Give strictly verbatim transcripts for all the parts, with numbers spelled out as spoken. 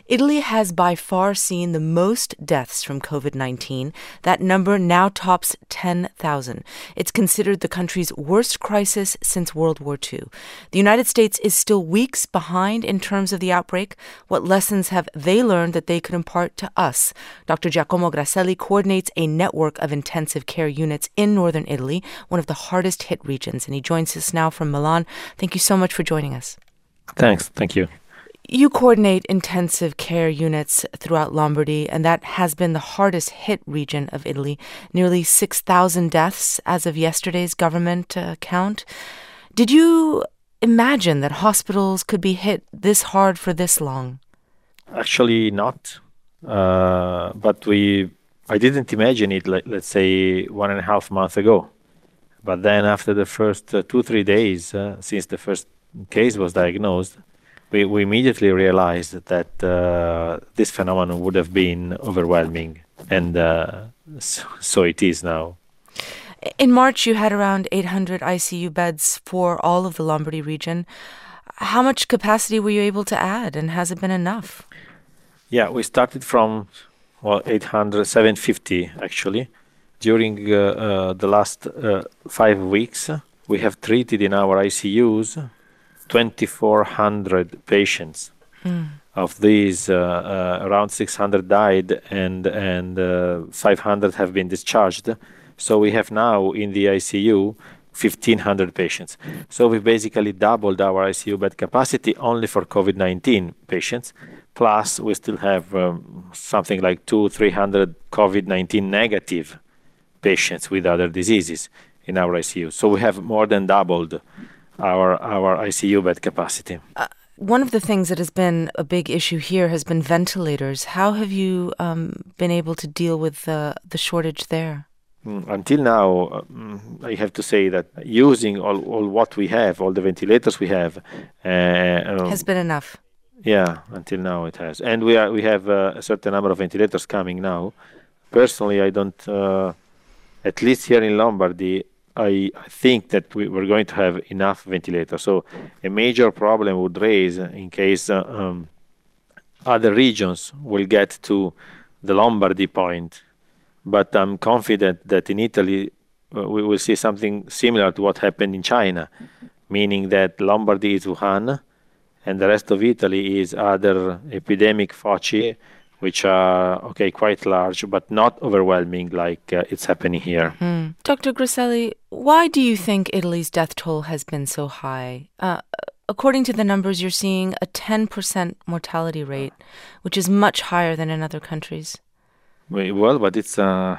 Italy has by far seen the most deaths from covid nineteen. That number now tops ten thousand. It's considered the country's worst crisis since World War Two. The United States is still weeks behind in terms of the outbreak. What lessons have they learned that they could impart to us? Doctor Giacomo Grasselli coordinates a network of intensive care units in northern Italy, one of the hardest hit regions, and he joins us now from Milan. Thank you so much for joining us. Thanks. Thank you. You coordinate intensive care units throughout Lombardy, and that has been the hardest hit region of Italy. Nearly six thousand deaths as of yesterday's government uh, count. Did you imagine that hospitals could be hit this hard for this long? Actually, not. Uh, but we, I didn't imagine it, let, let's say, one and a half months ago. But then after the first uh, two, three days, uh, since the first case was diagnosed, We, we immediately realized that uh, this phenomenon would have been overwhelming, and uh, so, so it is now. In March, you had around eight hundred I C U beds for all of the Lombardy region. How much capacity were you able to add, and has it been enough? Yeah, we started from, well, eight hundred, seven fifty actually. During uh, uh, the last uh, five weeks, we have treated in our I C Us twenty-four hundred patients. Mm. Of these, uh, uh, around six hundred died and and uh, five hundred have been discharged. So we have now in the I C U fifteen hundred patients. So we basically doubled our I C U bed capacity only for covid nineteen patients. Plus, we still have um, something like two, three hundred covid nineteen negative patients with other diseases in our I C U. So we have more than doubled our our I C U bed capacity. Uh, one of the things that has been a big issue here has been ventilators. How have you um, been able to deal with the, the shortage there? Mm, until now, um, I have to say that using all, all what we have, all the ventilators we have, uh, has been enough. Yeah, until now it has, and we are we have uh, a certain number of ventilators coming now. Personally, I don't. Uh, at least here in Lombardy, I think that we, we're going to have enough ventilators. So a major problem would raise in case uh, um, other regions will get to the Lombardy point. But I'm confident that in Italy, uh, we will see something similar to what happened in China, meaning that Lombardy is Wuhan and the rest of Italy is other epidemic foci, which are, okay, quite large, but not overwhelming like uh, it's happening here. Mm. Doctor Grasselli, why do you think Italy's death toll has been so high? Uh, according to the numbers, you're seeing a ten percent mortality rate, which is much higher than in other countries. Well, but it's uh,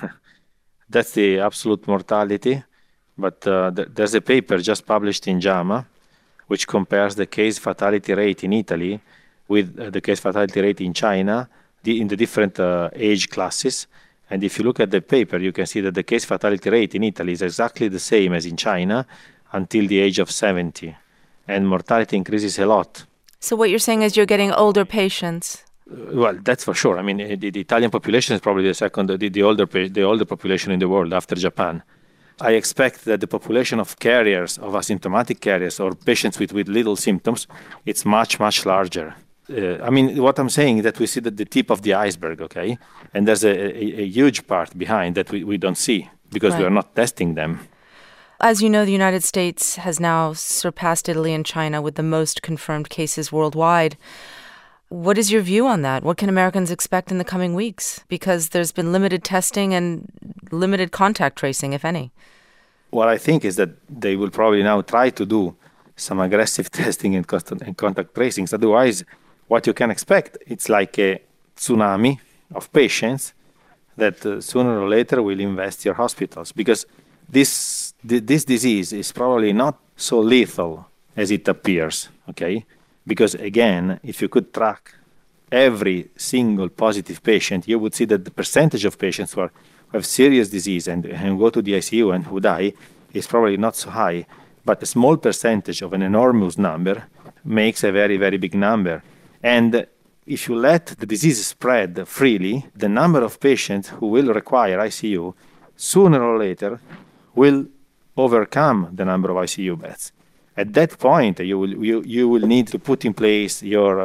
that's the absolute mortality. But uh, th- there's a paper just published in JAMA, which compares the case fatality rate in Italy with uh, the case fatality rate in China the, in the different uh, age classes. And if you look at the paper, you can see that the case fatality rate in Italy is exactly the same as in China until the age of seventy. And mortality increases a lot. So what you're saying is you're getting older patients? Uh, well, that's for sure. I mean, the, the Italian population is probably the second, the, the, older, the older population in the world after Japan. I expect that the population of carriers, of asymptomatic carriers or patients with, with little symptoms, it's much, much larger. Uh, I mean, what I'm saying is that we see the, the tip of the iceberg, okay? And there's a, a, a huge part behind that we, we don't see because right. we are not testing them. As you know, the United States has now surpassed Italy and China with the most confirmed cases worldwide. What is your view on that? What can Americans expect in the coming weeks? Because there's been limited testing and limited contact tracing, if any. What I think is that they will probably now try to do some aggressive testing and contact tracings. Otherwise, what you can expect, it's like a tsunami of patients that uh, sooner or later will invest your hospitals. Because this th- this disease is probably not so lethal as it appears, okay? Because again, if you could track every single positive patient, you would see that the percentage of patients who, are, who have serious disease and, and go to the I C U and who die is probably not so high. But a small percentage of an enormous number makes a very, very big number. And if you let the disease spread freely, the number of patients who will require I C U sooner or later will overcome the number of I C U beds. At that point, you will you, you will need to put in place your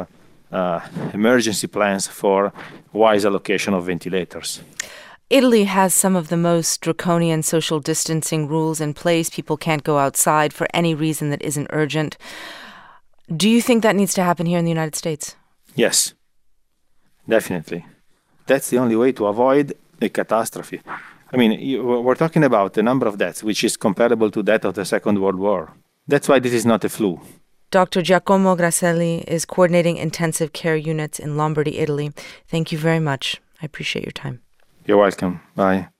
uh, emergency plans for wise allocation of ventilators. Italy has some of the most draconian social distancing rules in place. People can't go outside for any reason that isn't urgent. Do you think that needs to happen here in the United States? Yes, definitely. That's the only way to avoid a catastrophe. I mean, you, we're talking about the number of deaths, which is comparable to that of the Second World War. That's why this is not a flu. Doctor Giacomo Grasselli is coordinating intensive care units in Lombardy, Italy. Thank you very much. I appreciate your time. You're welcome. Bye.